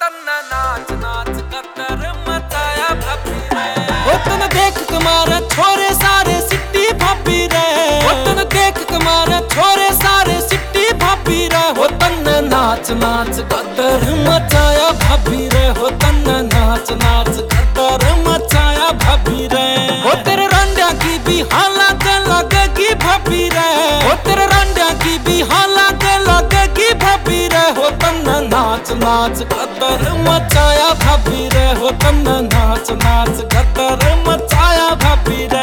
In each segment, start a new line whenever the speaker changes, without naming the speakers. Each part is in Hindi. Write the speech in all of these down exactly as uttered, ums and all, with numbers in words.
तन्ना नाच नाच कतर मचाया भाभी रे। वो तन देख तुम्हारा छोरे सारे सिट्टी भाभी रे। वो तन देख तुम्हारा छोरे सारे सिट्टी भाभी रे। वो तन्ना नाच नाच कतर मचाया भाभी रे। हो तन्ना नाच नाच कतर मचाया भाभी रे। वो तेरे रंडिया की भी हालत लगेगी भाभी रे। वो तेरे रंडिया की भी हालत लगेगी भाभी रे। हो तन्ना नाच नाच कतर मचाया भाभी रे। हो तन्ना नाच नाच कतर मचाया भाभी रे।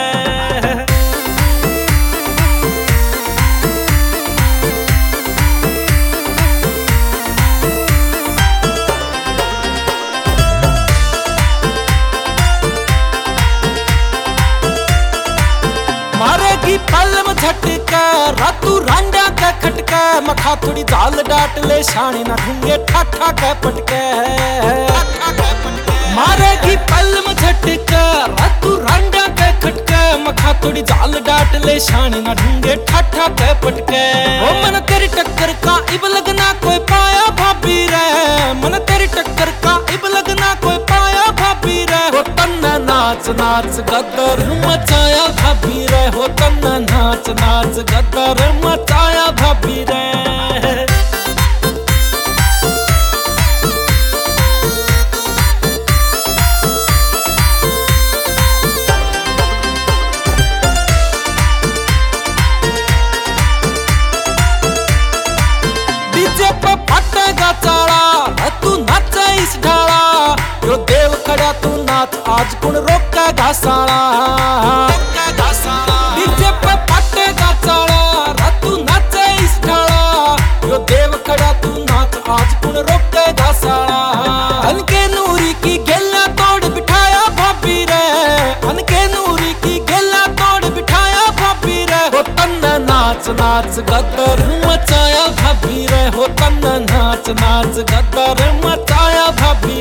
मारेगी पलम झटका रातू रांडा का खटका। मखा थोड़ी जाल डाट ले शानी ना ढूंगे ठाठा का पटके। मारेगी पलम झटका रातू रांडा का खटका। मखा थोड़ी जाल डाट ले शानी ना ढूंगे ठाठा का पटके। ओ मन तेरी टक्कर का इब लगना कोई पाया भाभी रे। मन तेरी टक्कर का इब लगना कोई पाया भाभी रे। हो तन्ना नाच नाच कतर मचाया भाभी रे। हो तन्ना नाच नाच कतर मचाया भाभी रे। डीजे पे फटेगा चाड़ा तू नाच इस ढाला। यो देव खड़ा तू नाच आज कौन रोकेगा साला। डीजे पे फटेगा चाड़ा तू नाच इस ढाला। यो देव खड़ा तू नाच आज कौन रोकेगा साला। अनके नूरी की गेला तोड़ बिठाया भाभी रे। अनके नूरी की गेला तोड़ बिठाया भाभी रे। हो तन्ना नाच नाच कतर मचाया भाभी रे। हो तन्ना नाच नाच कतर मचाया भाभी